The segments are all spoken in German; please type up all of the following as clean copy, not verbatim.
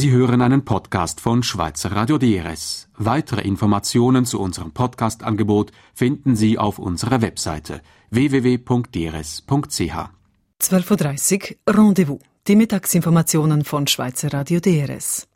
Sie hören einen Podcast von Schweizer Radio DRS. Weitere Informationen zu unserem Podcast-Angebot finden Sie auf unserer Webseite www.drs.ch. 12.30 Uhr Rendezvous. Die Mittagsinformationen von Schweizer Radio DRS.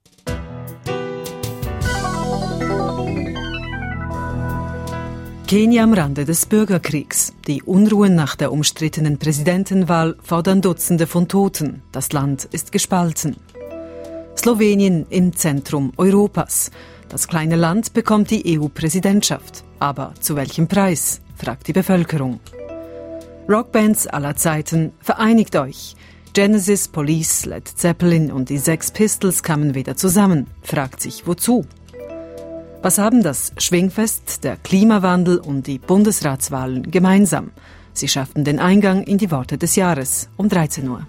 Kenia am Rande des Bürgerkriegs. Die Unruhen nach der umstrittenen Präsidentenwahl fordern Dutzende von Toten. Das Land ist gespalten. Slowenien im Zentrum Europas. Das kleine Land bekommt die EU-Präsidentschaft. Aber zu welchem Preis? Fragt die Bevölkerung. Rockbands aller Zeiten, vereinigt euch. Genesis, Police, Led Zeppelin und die Sex Pistols kamen wieder zusammen. Fragt sich, wozu? Was haben das Schwingfest, der Klimawandel und die Bundesratswahlen gemeinsam? Sie schafften den Eingang in die Worte des Jahres um 13 Uhr.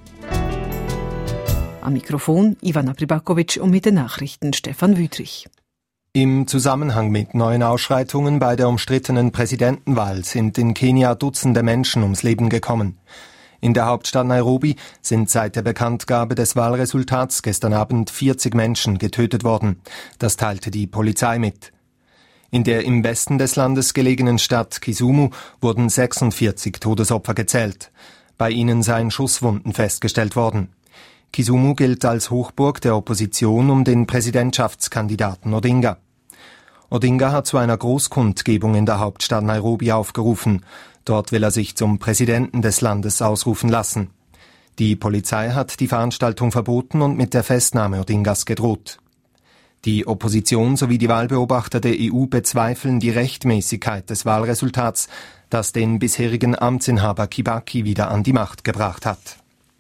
Am Mikrofon Ivana Pribakovic und mit den Nachrichten Stefan Wüthrich. Im Zusammenhang mit neuen Ausschreitungen bei der umstrittenen Präsidentenwahl sind in Kenia Dutzende Menschen ums Leben gekommen. In der Hauptstadt Nairobi sind seit der Bekanntgabe des Wahlresultats gestern Abend 40 Menschen getötet worden. Das teilte die Polizei mit. In der im Westen des Landes gelegenen Stadt Kisumu wurden 46 Todesopfer gezählt. Bei ihnen seien Schusswunden festgestellt worden. Kisumu gilt als Hochburg der Opposition um den Präsidentschaftskandidaten Odinga. Odinga hat zu einer Großkundgebung in der Hauptstadt Nairobi aufgerufen. Dort will er sich zum Präsidenten des Landes ausrufen lassen. Die Polizei hat die Veranstaltung verboten und mit der Festnahme Odingas gedroht. Die Opposition sowie die Wahlbeobachter der EU bezweifeln die Rechtmäßigkeit des Wahlresultats, das den bisherigen Amtsinhaber Kibaki wieder an die Macht gebracht hat.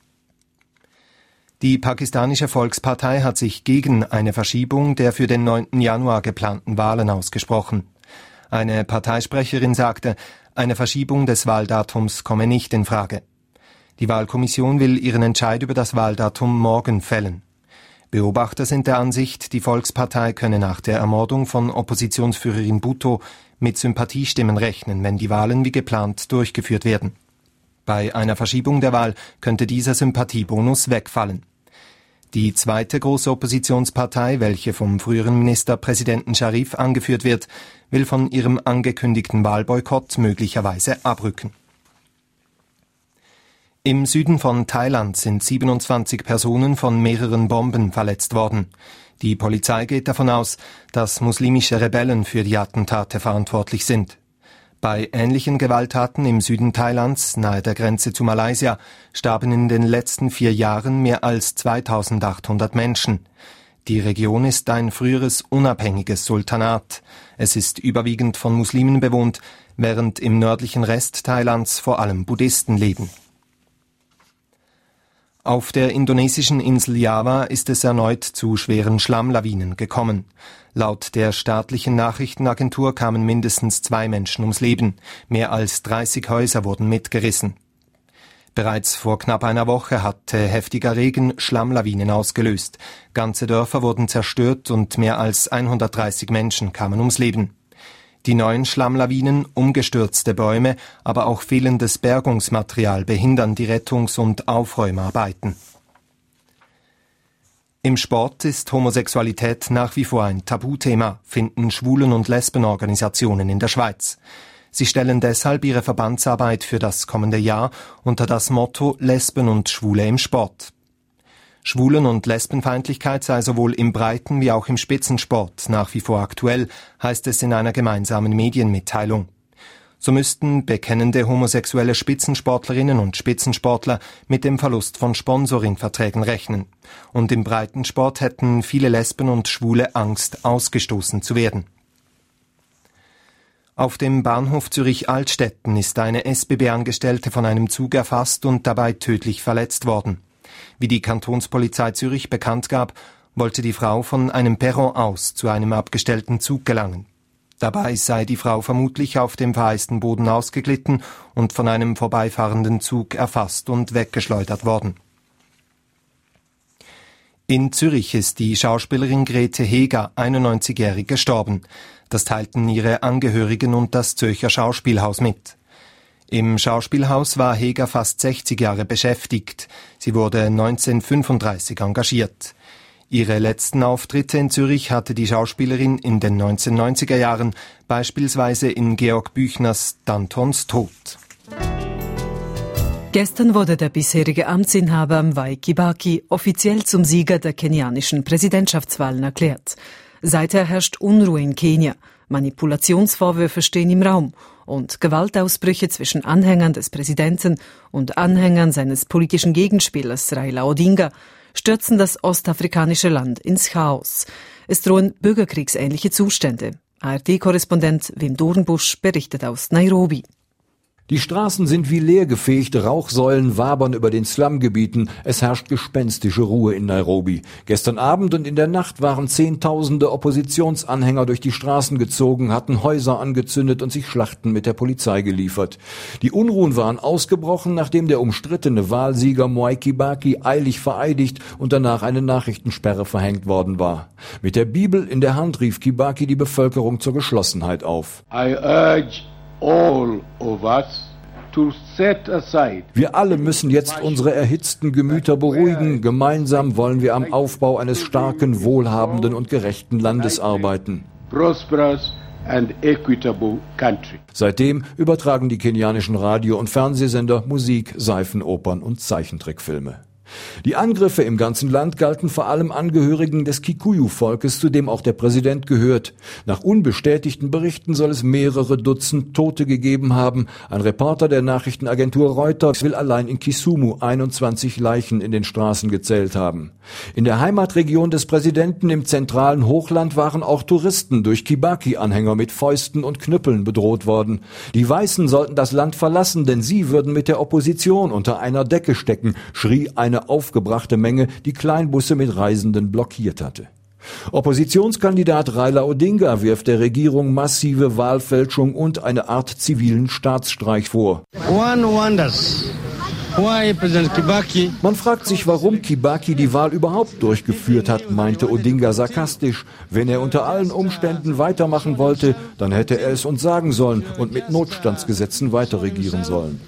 Die pakistanische Volkspartei hat sich gegen eine Verschiebung der für den 9. Januar geplanten Wahlen ausgesprochen. Eine Parteisprecherin sagte, eine Verschiebung des Wahldatums komme nicht in Frage. Die Wahlkommission will ihren Entscheid über das Wahldatum morgen fällen. Beobachter sind der Ansicht, die Volkspartei könne nach der Ermordung von Oppositionsführerin Bhutto mit Sympathiestimmen rechnen, wenn die Wahlen wie geplant durchgeführt werden. Bei einer Verschiebung der Wahl könnte dieser Sympathiebonus wegfallen. Die zweite große Oppositionspartei, welche vom früheren Ministerpräsidenten Sharif angeführt wird, will von ihrem angekündigten Wahlboykott möglicherweise abrücken. Im Süden von Thailand sind 27 Personen von mehreren Bomben verletzt worden. Die Polizei geht davon aus, dass muslimische Rebellen für die Attentate verantwortlich sind. Bei ähnlichen Gewalttaten im Süden Thailands, nahe der Grenze zu Malaysia, starben in den letzten 4 Jahren mehr als 2800 Menschen. Die Region ist ein früheres unabhängiges Sultanat. Es ist überwiegend von Muslimen bewohnt, während im nördlichen Rest Thailands vor allem Buddhisten leben. Auf der indonesischen Insel Java ist es erneut zu schweren Schlammlawinen gekommen. Laut der staatlichen Nachrichtenagentur kamen mindestens 2 Menschen ums Leben. Mehr als 30 Häuser wurden mitgerissen. Bereits vor knapp einer Woche hatte heftiger Regen Schlammlawinen ausgelöst. Ganze Dörfer wurden zerstört und mehr als 130 Menschen kamen ums Leben. Die neuen Schlammlawinen, umgestürzte Bäume, aber auch fehlendes Bergungsmaterial behindern die Rettungs- und Aufräumarbeiten. Im Sport ist Homosexualität nach wie vor ein Tabuthema, finden Schwulen- und Lesbenorganisationen in der Schweiz. Sie stellen deshalb ihre Verbandsarbeit für das kommende Jahr unter das Motto Lesben und Schwule im Sport. Schwulen- und Lesbenfeindlichkeit sei sowohl im Breiten- wie auch im Spitzensport nach wie vor aktuell, heißt es in einer gemeinsamen Medienmitteilung. So müssten bekennende homosexuelle Spitzensportlerinnen und Spitzensportler mit dem Verlust von Sponsoringverträgen rechnen. Und im Breitensport hätten viele Lesben und Schwule Angst, ausgestoßen zu werden. Auf dem Bahnhof Zürich-Altstetten ist eine SBB-Angestellte von einem Zug erfasst und dabei tödlich verletzt worden. Wie die Kantonspolizei Zürich bekannt gab, wollte die Frau von einem Perron aus zu einem abgestellten Zug gelangen. Dabei sei die Frau vermutlich auf dem vereisten Boden ausgeglitten und von einem vorbeifahrenden Zug erfasst und weggeschleudert worden. In Zürich ist die Schauspielerin Grete Heger, 91-jährig, gestorben. Das teilten ihre Angehörigen und das Zürcher Schauspielhaus mit. Im Schauspielhaus war Heger fast 60 Jahre beschäftigt. Sie wurde 1935 engagiert. Ihre letzten Auftritte in Zürich hatte die Schauspielerin in den 1990er Jahren, beispielsweise in Georg Büchners Dantons Tod. Gestern wurde der bisherige Amtsinhaber Mwai Kibaki offiziell zum Sieger der kenianischen Präsidentschaftswahlen erklärt. Seither herrscht Unruhe in Kenia. Manipulationsvorwürfe stehen im Raum und Gewaltausbrüche zwischen Anhängern des Präsidenten und Anhängern seines politischen Gegenspielers Raila Odinga stürzen das ostafrikanische Land ins Chaos. Es drohen bürgerkriegsähnliche Zustände. ARD-Korrespondent Wim Doornbusch berichtet aus Nairobi. Die Straßen sind wie leergefegt, Rauchsäulen wabern über den Slumgebieten, es herrscht gespenstische Ruhe in Nairobi. Gestern Abend und in der Nacht waren Zehntausende Oppositionsanhänger durch die Straßen gezogen, hatten Häuser angezündet und sich Schlachten mit der Polizei geliefert. Die Unruhen waren ausgebrochen, nachdem der umstrittene Wahlsieger Mwai Kibaki eilig vereidigt und danach eine Nachrichtensperre verhängt worden war. Mit der Bibel in der Hand rief Kibaki die Bevölkerung zur Geschlossenheit auf. I urge all of us to set aside. Wir alle müssen jetzt unsere erhitzten Gemüter beruhigen. Gemeinsam wollen wir am Aufbau eines starken, wohlhabenden und gerechten Landes arbeiten. Prosperous and equitable country. Seitdem übertragen die kenianischen Radio- und Fernsehsender Musik, Seifenopern und Zeichentrickfilme. Die Angriffe im ganzen Land galten vor allem Angehörigen des Kikuyu-Volkes, zu dem auch der Präsident gehört. Nach unbestätigten Berichten soll es mehrere Dutzend Tote gegeben haben. Ein Reporter der Nachrichtenagentur Reuters will allein in Kisumu 21 Leichen in den Straßen gezählt haben. In der Heimatregion des Präsidenten im zentralen Hochland waren auch Touristen durch Kibaki-Anhänger mit Fäusten und Knüppeln bedroht worden. Die Weißen sollten das Land verlassen, denn sie würden mit der Opposition unter einer Decke stecken, schrie eine aufgebrachte Menge, die Kleinbusse mit Reisenden blockiert hatte. Oppositionskandidat Raila Odinga wirft der Regierung massive Wahlfälschung und eine Art zivilen Staatsstreich vor. Man fragt sich, warum Kibaki die Wahl überhaupt durchgeführt hat, meinte Odinga sarkastisch. Wenn er unter allen Umständen weitermachen wollte, dann hätte er es uns sagen sollen und mit Notstandsgesetzen weiterregieren sollen.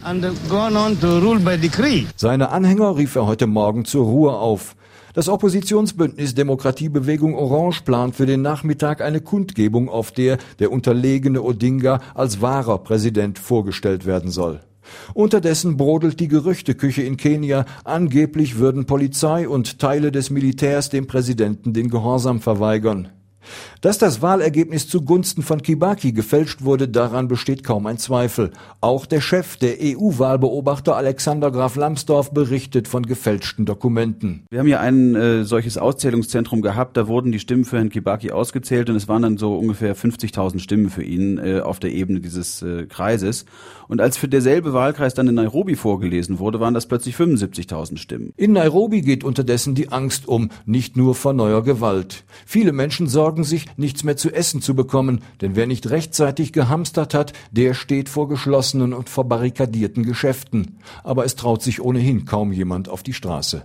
Seine Anhänger rief er heute Morgen zur Ruhe auf. Das Oppositionsbündnis Demokratiebewegung Orange plant für den Nachmittag eine Kundgebung, auf der der unterlegene Odinga als wahrer Präsident vorgestellt werden soll. Unterdessen brodelt die Gerüchteküche in Kenia, angeblich würden Polizei und Teile des Militärs dem Präsidenten den Gehorsam verweigern. Dass das Wahlergebnis zugunsten von Kibaki gefälscht wurde, daran besteht kaum ein Zweifel. Auch der Chef der EU-Wahlbeobachter Alexander Graf Lambsdorff berichtet von gefälschten Dokumenten. Wir haben ja ein solches Auszählungszentrum gehabt, da wurden die Stimmen für Herrn Kibaki ausgezählt und es waren dann so ungefähr 50.000 Stimmen für ihn auf der Ebene dieses Kreises. Und als für derselbe Wahlkreis dann in Nairobi vorgelesen wurde, waren das plötzlich 75.000 Stimmen. In Nairobi geht unterdessen die Angst um, nicht nur vor neuer Gewalt. Viele Menschen sorgen sich, nichts mehr zu essen zu bekommen, denn wer nicht rechtzeitig gehamstert hat, der steht vor geschlossenen und verbarrikadierten Geschäften. Aber es traut sich ohnehin kaum jemand auf die Straße.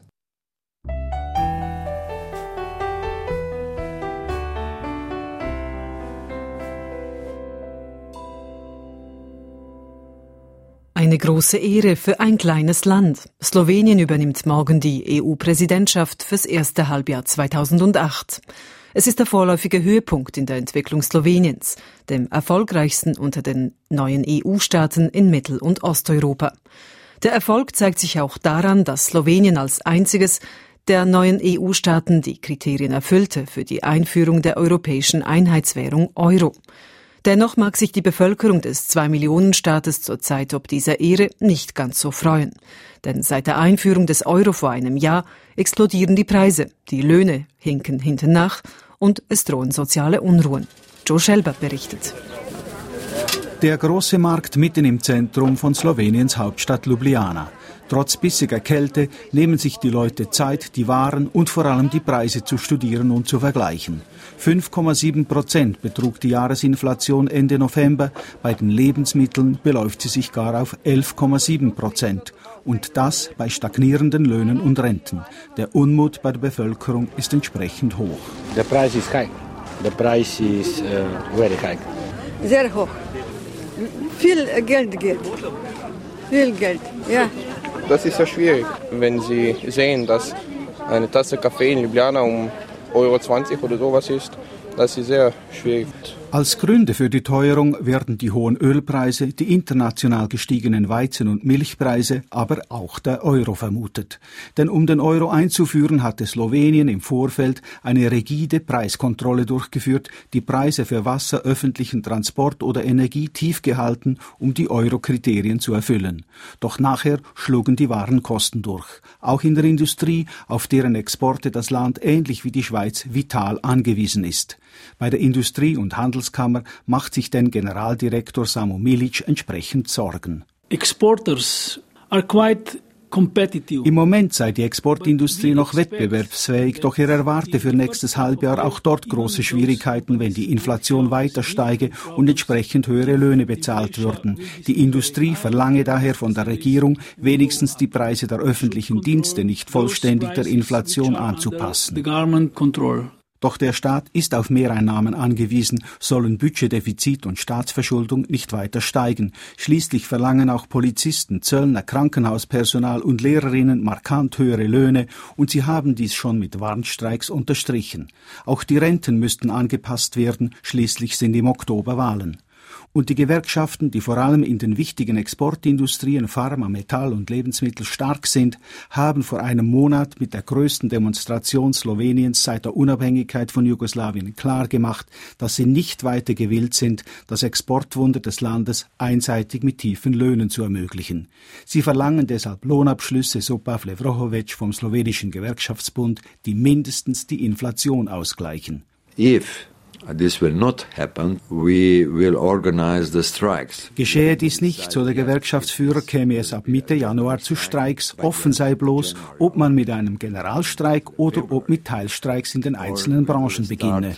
Eine große Ehre für ein kleines Land. Slowenien übernimmt morgen die EU-Präsidentschaft fürs erste Halbjahr 2008. Es ist der vorläufige Höhepunkt in der Entwicklung Sloweniens, dem erfolgreichsten unter den neuen EU-Staaten in Mittel- und Osteuropa. Der Erfolg zeigt sich auch daran, dass Slowenien als einziges der neuen EU-Staaten die Kriterien erfüllte für die Einführung der europäischen Einheitswährung Euro. Dennoch mag sich die Bevölkerung des 2-Millionen-Staates zurzeit ob dieser Ehre nicht ganz so freuen. Denn seit der Einführung des Euro vor einem Jahr explodieren die Preise, die Löhne hinken hinten nach und es drohen soziale Unruhen. Joe Schelber berichtet. Der große Markt mitten im Zentrum von Sloweniens Hauptstadt Ljubljana. Trotz bissiger Kälte nehmen sich die Leute Zeit, die Waren und vor allem die Preise zu studieren und zu vergleichen. 5,7% betrug die Jahresinflation Ende November. Bei den Lebensmitteln beläuft sie sich gar auf 11,7%. Und das bei stagnierenden Löhnen und Renten. Der Unmut bei der Bevölkerung ist entsprechend hoch. Der Preis ist high. Der Preis ist very high. Sehr hoch. Viel Geld geht. Viel Geld, ja. Das ist ja schwierig, wenn Sie sehen, dass eine Tasse Kaffee in Ljubljana um 1,20 € oder sowas ist, das ist sehr schwierig. Als Gründe für die Teuerung werden die hohen Ölpreise, die international gestiegenen Weizen- und Milchpreise, aber auch der Euro vermutet. Denn um den Euro einzuführen, hatte Slowenien im Vorfeld eine rigide Preiskontrolle durchgeführt, die Preise für Wasser, öffentlichen Transport oder Energie tief gehalten, um die Euro-Kriterien zu erfüllen. Doch nachher schlugen die Warenkosten durch. Auch in der Industrie, auf deren Exporte das Land ähnlich wie die Schweiz vital angewiesen ist. Bei der Industrie- und Handelskammer macht sich denn Generaldirektor Samo Milic entsprechend Sorgen. Exporters are quite competitive. Im Moment sei die Exportindustrie noch wettbewerbsfähig, doch er erwarte für nächstes Halbjahr auch dort große Schwierigkeiten, wenn die Inflation weiter steige und entsprechend höhere Löhne bezahlt würden. Die Industrie verlange daher von der Regierung, wenigstens die Preise der öffentlichen Dienste nicht vollständig der Inflation anzupassen. Doch der Staat ist auf Mehreinnahmen angewiesen, sollen Budgetdefizit und Staatsverschuldung nicht weiter steigen. Schließlich verlangen auch Polizisten, Zöllner, Krankenhauspersonal und Lehrerinnen markant höhere Löhne und sie haben dies schon mit Warnstreiks unterstrichen. Auch die Renten müssten angepasst werden, schließlich sind im Oktober Wahlen. Und die Gewerkschaften, die vor allem in den wichtigen Exportindustrien Pharma, Metall und Lebensmittel stark sind, haben vor einem Monat mit der größten Demonstration Sloweniens seit der Unabhängigkeit von Jugoslawien klargemacht, dass sie nicht weiter gewillt sind, das Exportwunder des Landes einseitig mit tiefen Löhnen zu ermöglichen. Sie verlangen deshalb Lohnabschlüsse, so Pavle Vrohovic vom slowenischen Gewerkschaftsbund, die mindestens die Inflation ausgleichen. If this will not happen, we will organize the strikes. Geschehe dies nicht, so der Gewerkschaftsführer, käme es ab Mitte Januar zu Streiks. Offen sei bloß, ob man mit einem Generalstreik oder ob mit Teilstreiks in den einzelnen Branchen beginne.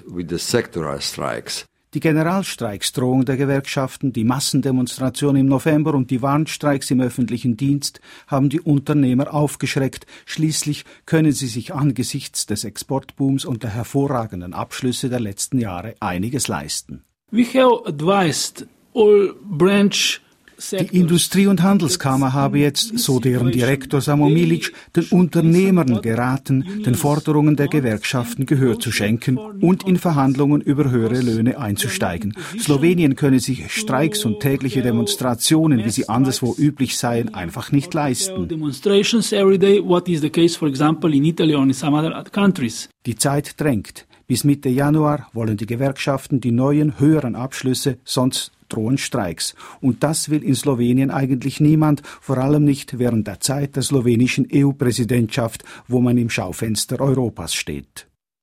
Die Generalstreiksdrohung der Gewerkschaften, die Massendemonstration im November und die Warnstreiks im öffentlichen Dienst haben die Unternehmer aufgeschreckt. Schließlich können sie sich angesichts des Exportbooms und der hervorragenden Abschlüsse der letzten Jahre einiges leisten. We have advised all branch. Die Industrie- und Handelskammer habe jetzt, so deren Direktor Samo Milic, den Unternehmern geraten, den Forderungen der Gewerkschaften Gehör zu schenken und in Verhandlungen über höhere Löhne einzusteigen. Slowenien könne sich Streiks und tägliche Demonstrationen, wie sie anderswo üblich seien, einfach nicht leisten. Die Zeit drängt. Bis Mitte Januar wollen die Gewerkschaften die neuen, höheren Abschlüsse, sonst drohen Streiks. Und das will in Slowenien eigentlich niemand, vor allem nicht während der Zeit der slowenischen EU-Präsidentschaft, wo man im Schaufenster Europas steht.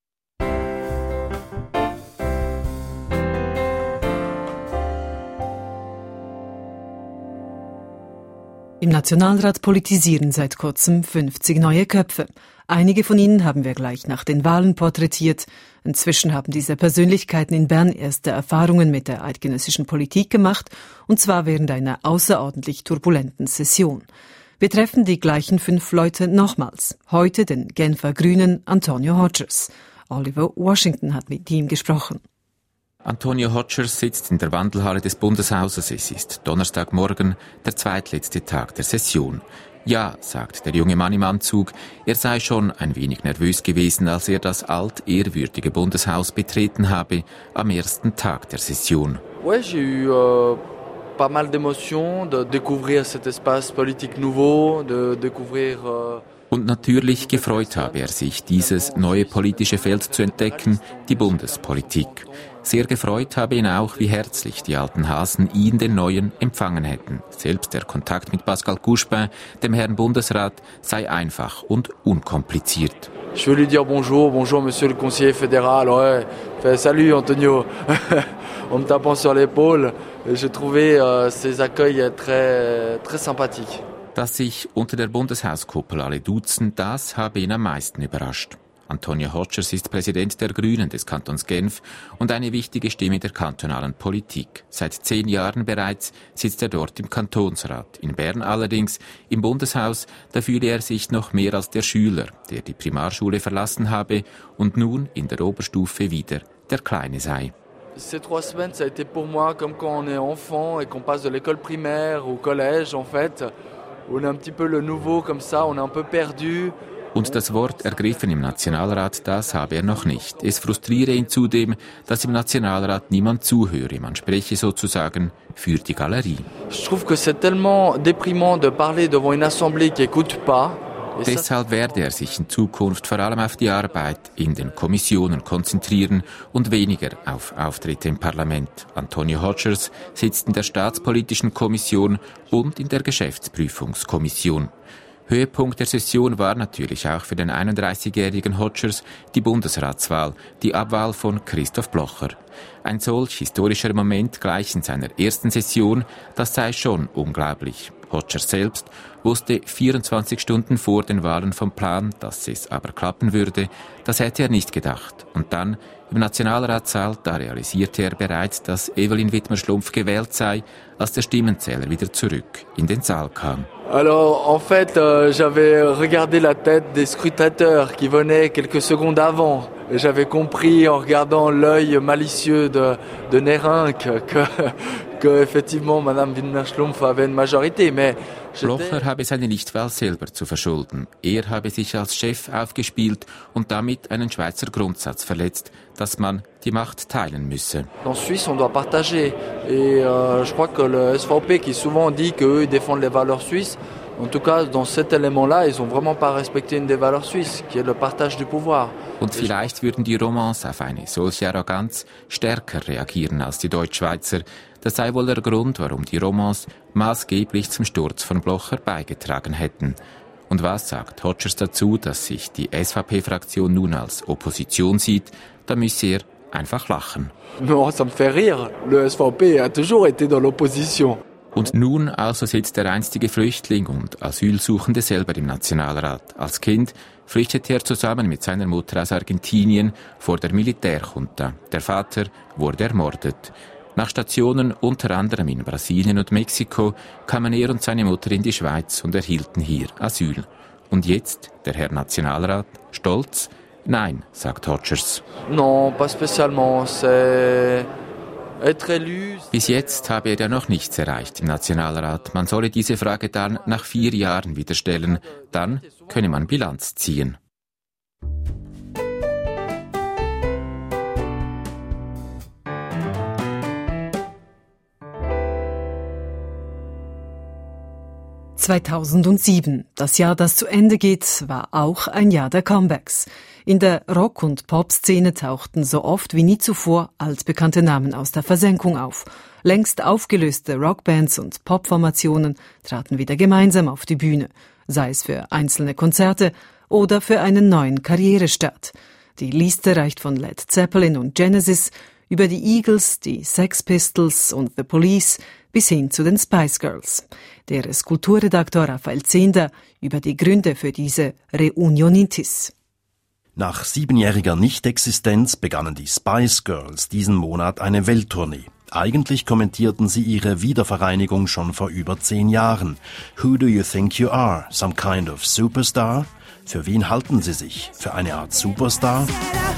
Im Nationalrat politisieren seit kurzem 50 neue Köpfe. Einige von ihnen haben wir gleich nach den Wahlen porträtiert. Inzwischen haben diese Persönlichkeiten in Bern erste Erfahrungen mit der eidgenössischen Politik gemacht, und zwar während einer außerordentlich turbulenten Session. Wir treffen die gleichen 5 Leute nochmals. Heute den Genfer Grünen Antonio Hodgers. Oliver Washington hat mit ihm gesprochen. Antonio Hodgers sitzt in der Wandelhalle des Bundeshauses. Es ist Donnerstagmorgen, der zweitletzte Tag der Session. Ja, sagt der junge Mann im Anzug, er sei schon ein wenig nervös gewesen, als er das altehrwürdige Bundeshaus betreten habe am ersten Tag der Session. Ouais, j'ai eu pas mal d'émotions de découvrir cet espace politique nouveau, de découvrir Und natürlich gefreut habe er sich, dieses neue politische Feld zu entdecken, die Bundespolitik. Sehr gefreut habe ihn auch, wie herzlich die alten Hasen ihn, den Neuen, empfangen hätten. Selbst der Kontakt mit Pascal Couchepin, dem Herrn Bundesrat, sei einfach und unkompliziert. Je veux lui dire bonjour, bonjour monsieur le conseiller fédéral, ouais, fait salut Antonio, en me tapant sur l'épaule. J'ai trouvé ces accueils très, très sympathiques. Dass sich unter der Bundeshauskuppel alle duzen, das habe ihn am meisten überrascht. Antonio Hodgers ist Präsident der Grünen des Kantons Genf und eine wichtige Stimme der kantonalen Politik. Seit 10 Jahren bereits sitzt er dort im Kantonsrat. In Bern allerdings, im Bundeshaus, da fühle er sich noch mehr als der Schüler, der die Primarschule verlassen habe und nun in der Oberstufe wieder der Kleine sei. Ces 3 semaines, ça a été pour moi comme quand on est enfant et qu'on passe de l'école primaire au collège, en fait. On est un petit peu le nouveau comme ça, on est un peu perdu. Und das Wort ergriffen im Nationalrat, das habe er noch nicht. Es frustriere ihn zudem, dass im Nationalrat niemand zuhöre. Man spreche sozusagen für die Galerie. Je trouve que c'est tellement déprimant de parler devant une assemblée qui écoute pas. Deshalb werde er sich in Zukunft vor allem auf die Arbeit in den Kommissionen konzentrieren und weniger auf Auftritte im Parlament. Antonio Hodgers sitzt in der Staatspolitischen Kommission und in der Geschäftsprüfungskommission. Höhepunkt der Session war natürlich auch für den 31-jährigen Hodgers die Bundesratswahl, die Abwahl von Christoph Blocher. Ein solch historischer Moment gleich in seiner ersten Session, das sei schon unglaublich. Hodgers selbst wusste 24 Stunden vor den Wahlen vom Plan, dass es aber klappen würde. Das hätte er nicht gedacht. Und dann im Nationalratssaal, da realisierte er bereits, dass Evelyn Wittmer-Schlumpf gewählt sei, als der Stimmenzähler wieder zurück in den Saal kam. Alors, en fait, j'avais regardé la tête des scrutateurs qui venaient quelques secondes avant. Et j'avais compris en regardant l'œil malicieux de Nérin que effectivement Madame Wittmer-Schlumpf avait une majorité, mais Blocher habe seine Nichtwahl selber zu verschulden. Er habe sich als Chef aufgespielt und damit einen Schweizer Grundsatz verletzt, dass man die Macht teilen müsse. En Suisse, on doit partager. Et je crois que le SVP qui souvent dit qu'eux ils défendent les valeurs suisses, en tout cas dans cet élément-là, ils ont vraiment pas respecté une des valeurs suisses, qui est le partage du pouvoir. Und vielleicht würden die Romans auf eine solche Arroganz stärker reagieren als die Deutschschweizer. Das sei wohl der Grund, warum die Romans maßgeblich zum Sturz von Blocher beigetragen hätten. Und was sagt Hodgers dazu, dass sich die SVP-Fraktion nun als Opposition sieht? Da müsse er einfach lachen. Non, ça me fait rire. Le SVP a toujours été dans l'opposition. Und nun also sitzt der einstige Flüchtling und Asylsuchende selber im Nationalrat. Als Kind flüchtete er zusammen mit seiner Mutter aus Argentinien vor der Militärjunta. Der Vater wurde ermordet. Nach Stationen unter anderem in Brasilien und Mexiko kamen er und seine Mutter in die Schweiz und erhielten hier Asyl. Und jetzt, der Herr Nationalrat, stolz? Nein, sagt Hodgers. Non, pas spécialement. C'est Bis jetzt habe er ja noch nichts erreicht im Nationalrat. Man solle diese Frage dann nach 4 Jahren wieder stellen. Dann könne man Bilanz ziehen. (2007), das Jahr, das zu Ende geht, war auch ein Jahr der Comebacks. In der Rock- und Pop-Szene tauchten so oft wie nie zuvor altbekannte Namen aus der Versenkung auf. Längst aufgelöste Rockbands und Popformationen traten wieder gemeinsam auf die Bühne, sei es für einzelne Konzerte oder für einen neuen Karrierestart. Die Liste reicht von Led Zeppelin und Genesis über die Eagles, die Sex Pistols und The Police bis hin zu den Spice Girls. Der Kulturredaktor Raphael Zehnder über die Gründe für diese Reunionitis. Nach 7-jähriger Nichtexistenz begannen die Spice Girls diesen Monat eine Welttournee. Eigentlich kommentierten sie ihre Wiedervereinigung schon vor über 10 Jahren. Who do you think you are? Some kind of superstar? Für wen halten sie sich? Für eine Art Superstar?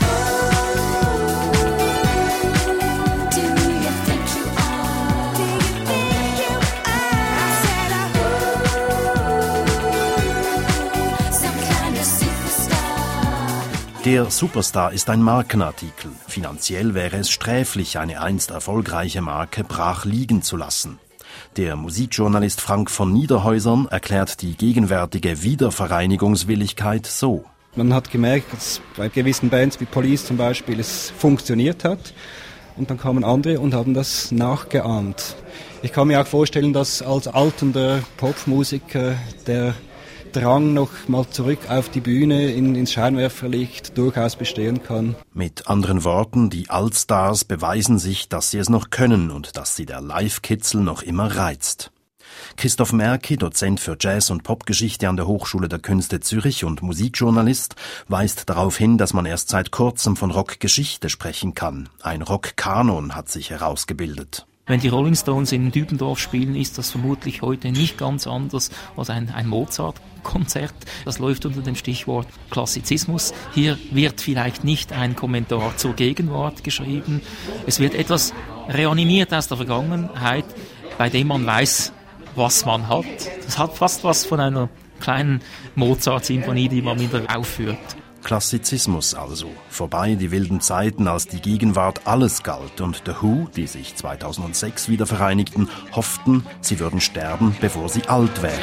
Der Superstar ist ein Markenartikel. Finanziell wäre es sträflich, eine einst erfolgreiche Marke brach liegen zu lassen. Der Musikjournalist Frank von Niederhäusern erklärt die gegenwärtige Wiedervereinigungswilligkeit so. Man hat gemerkt, dass bei gewissen Bands wie Police zum Beispiel es funktioniert hat. Und dann kamen andere und haben das nachgeahmt. Ich kann mir auch vorstellen, dass als alternder Popmusiker der Drang noch mal zurück auf die Bühne ins Scheinwerferlicht durchaus bestehen kann. Mit anderen Worten, die Altstars beweisen sich, dass sie es noch können und dass sie der Live-Kitzel noch immer reizt. Christoph Merki, Dozent für Jazz- und Popgeschichte an der Hochschule der Künste Zürich und Musikjournalist, weist darauf hin, dass man erst seit kurzem von Rockgeschichte sprechen kann. Ein Rockkanon hat sich herausgebildet. Wenn die Rolling Stones in Dübendorf spielen, ist das vermutlich heute nicht ganz anders als ein Mozart-Konzert. Das läuft unter dem Stichwort Klassizismus. Hier wird vielleicht nicht ein Kommentar zur Gegenwart geschrieben. Es wird etwas reanimiert aus der Vergangenheit, bei dem man weiß, was man hat. Das hat fast was von einer kleinen Mozart-Symphonie, die man wieder aufführt. Klassizismus also. Vorbei die wilden Zeiten, als die Gegenwart alles galt und The Who, die sich 2006 wieder vereinigten, hofften, sie würden sterben, bevor sie alt wären.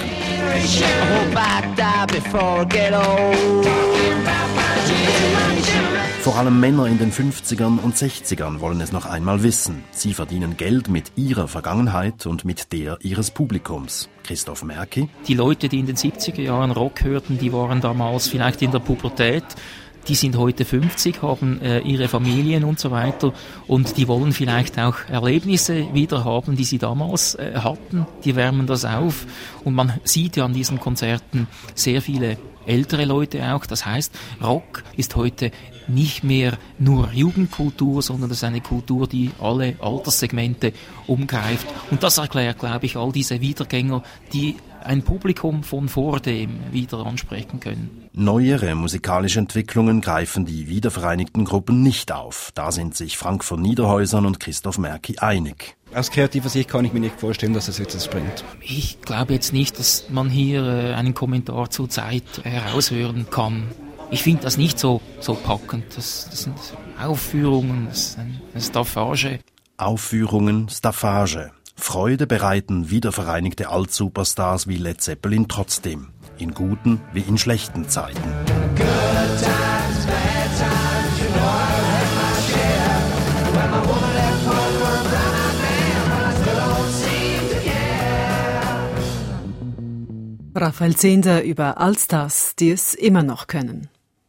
Vor allem Männer in den 50ern und 60ern wollen es noch einmal wissen. Sie verdienen Geld mit ihrer Vergangenheit und mit der ihres Publikums. Christoph Märki. Die Leute, die in den 70er Jahren Rock hörten, die waren damals vielleicht in der Pubertät. Die sind heute 50, haben ihre Familien und so weiter und die wollen vielleicht auch Erlebnisse wieder haben, die sie damals hatten. Die wärmen das auf und man sieht ja an diesen Konzerten sehr viele ältere Leute auch. Das heißt, Rock ist heute nicht mehr nur Jugendkultur, sondern das ist eine Kultur, die alle Alterssegmente umgreift. Und das erklärt, glaube ich, all diese Wiedergänger, die ein Publikum von vordem wieder ansprechen können. Neuere musikalische Entwicklungen greifen die wiedervereinigten Gruppen nicht auf. Da sind sich Frank von Niederhäusern und Christoph Märki einig. Aus kreativer Sicht kann ich mir nicht vorstellen, dass es etwas bringt. Ich glaube jetzt nicht, dass man hier einen Kommentar zur Zeit heraushören kann. Ich finde das nicht so packend. Das sind Aufführungen, das ist eine Staffage. Aufführungen, Staffage. Freude bereiten wiedervereinigte Alt-Superstars wie Led Zeppelin trotzdem. In guten wie in schlechten Zeiten. Raphael Zehnder über Allstars, die es immer noch können.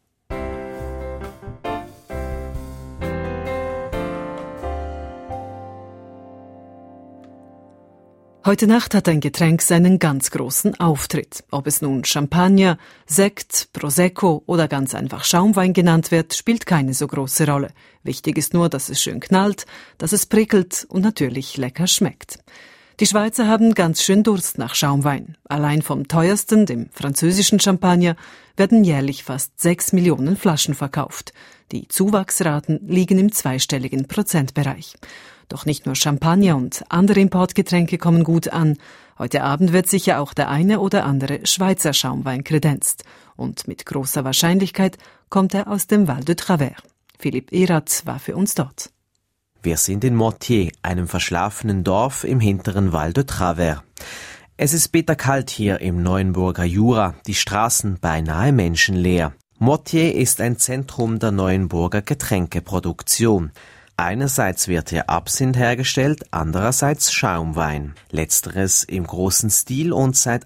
Heute Nacht hat ein Getränk seinen ganz großen Auftritt. Ob es nun Champagner, Sekt, Prosecco oder ganz einfach Schaumwein genannt wird, spielt keine so große Rolle. Wichtig ist nur, dass es schön knallt, dass es prickelt und natürlich lecker schmeckt. Die Schweizer haben ganz schön Durst nach Schaumwein. Allein vom teuersten, dem französischen Champagner, werden jährlich fast 6 Millionen Flaschen verkauft. Die Zuwachsraten liegen im zweistelligen Prozentbereich. Doch nicht nur Champagner und andere Importgetränke kommen gut an. Heute Abend wird sicher auch der eine oder andere Schweizer Schaumwein kredenzt. Und mit großer Wahrscheinlichkeit kommt er aus dem Val de Travers. Philipp Erath war für uns dort. Wir sind in Mortier, einem verschlafenen Dorf im hinteren Val de Travers. Es ist bitterkalt hier im Neuenburger Jura, die Straßen beinahe menschenleer. Mortier ist ein Zentrum der Neuenburger Getränkeproduktion. Einerseits wird hier Absinth hergestellt, andererseits Schaumwein. Letzteres im großen Stil und seit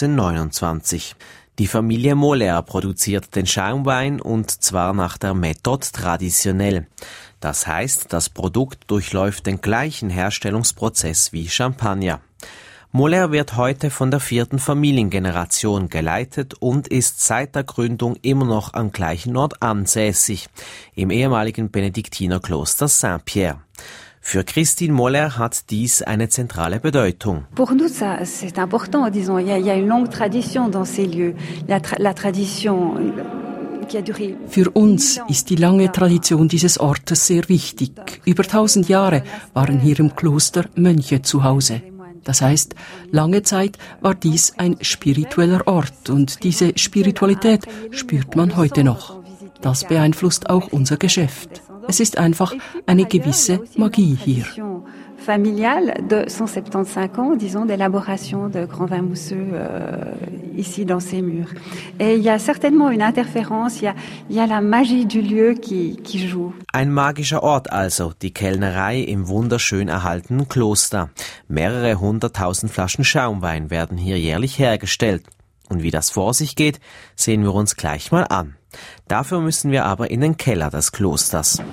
1829. Die Familie Moller produziert den Schaumwein und zwar nach der Méthode traditionnelle. Das heißt, das Produkt durchläuft den gleichen Herstellungsprozess wie Champagner. Moller wird heute von der 4. Familiengeneration geleitet und ist seit der Gründung immer noch am gleichen Ort ansässig, im ehemaligen Benediktinerkloster Saint-Pierre. Für Christine Moller hat dies eine zentrale Bedeutung. Pour nous, ça, c'est important, disons. Il y a une longue tradition dans ces lieux. La tradition qui a duré. Für uns ist die lange Tradition dieses Ortes sehr wichtig. Über 1000 Jahre waren hier im Kloster Mönche zu Hause. Das heißt, lange Zeit war dies ein spiritueller Ort und diese Spiritualität spürt man heute noch. Das beeinflusst auch unser Geschäft. Es ist einfach eine gewisse Magie hier. Familiale de 175 ans, disons, d'élaboration de grands vins mousseux ici dans ces murs. Et il y a certainement une interférence, il y a la magie du lieu qui joue. Ein magischer Ort also, die Kellnerei im wunderschön erhaltenen Kloster. Mehrere 100.000 Flaschen Schaumwein werden hier jährlich hergestellt. Und wie das vor sich geht, sehen wir uns gleich mal an. Dafür müssen wir aber in den Keller des Klosters.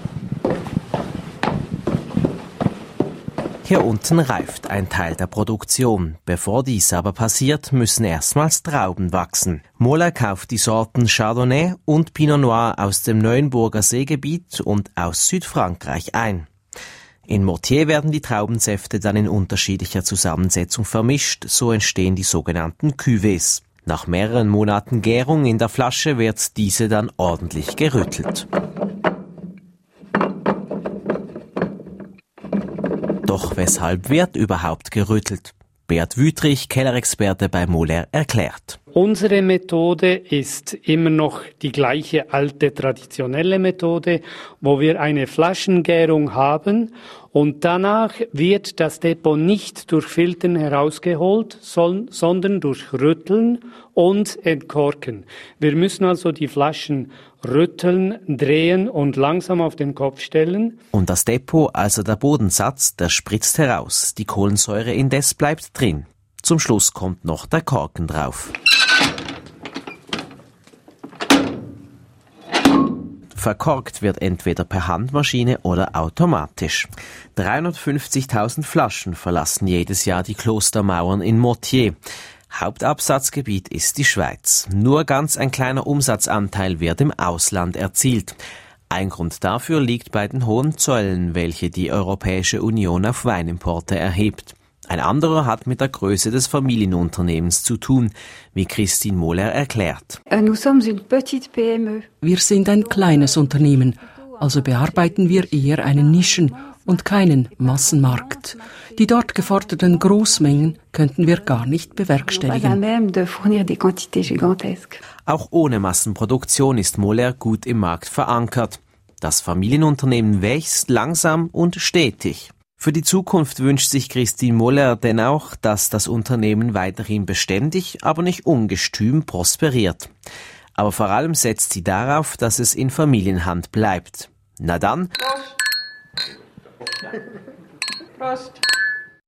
Hier unten reift ein Teil der Produktion. Bevor dies aber passiert, müssen erstmals Trauben wachsen. Moller kauft die Sorten Chardonnay und Pinot Noir aus dem Neuenburger Seegebiet und aus Südfrankreich ein. In Mortier werden die Traubensäfte dann in unterschiedlicher Zusammensetzung vermischt, so entstehen die sogenannten Cuvées. Nach mehreren Monaten Gärung in der Flasche wird diese dann ordentlich gerüttelt. Doch weshalb wird überhaupt gerüttelt? Beat Wüthrich, Kellerexperte bei Moller, erklärt. Unsere Methode ist immer noch die gleiche alte traditionelle Methode, wo wir eine Flaschengärung haben und danach wird das Depot nicht durch Filtern herausgeholt, sondern durch Rütteln und Entkorken. Wir müssen also die Flaschen rütteln, drehen und langsam auf den Kopf stellen. Und das Depot, also der Bodensatz, der spritzt heraus. Die Kohlensäure indes bleibt drin. Zum Schluss kommt noch der Korken drauf. Verkorkt wird entweder per Handmaschine oder automatisch. 350.000 Flaschen verlassen jedes Jahr die Klostermauern in Motier. Hauptabsatzgebiet ist die Schweiz. Nur ganz ein kleiner Umsatzanteil wird im Ausland erzielt. Ein Grund dafür liegt bei den hohen Zöllen, welche die Europäische Union auf Weinimporte erhebt. Ein anderer hat mit der Größe des Familienunternehmens zu tun, wie Christine Moller erklärt. Wir sind ein kleines Unternehmen, also bearbeiten wir eher einen Nischen- und keinen Massenmarkt. Die dort geforderten Großmengen könnten wir gar nicht bewerkstelligen. Auch ohne Massenproduktion ist Moller gut im Markt verankert. Das Familienunternehmen wächst langsam und stetig. Für die Zukunft wünscht sich Christine Moller denn auch, dass das Unternehmen weiterhin beständig, aber nicht ungestüm prosperiert. Aber vor allem setzt sie darauf, dass es in Familienhand bleibt. Na dann. Prost.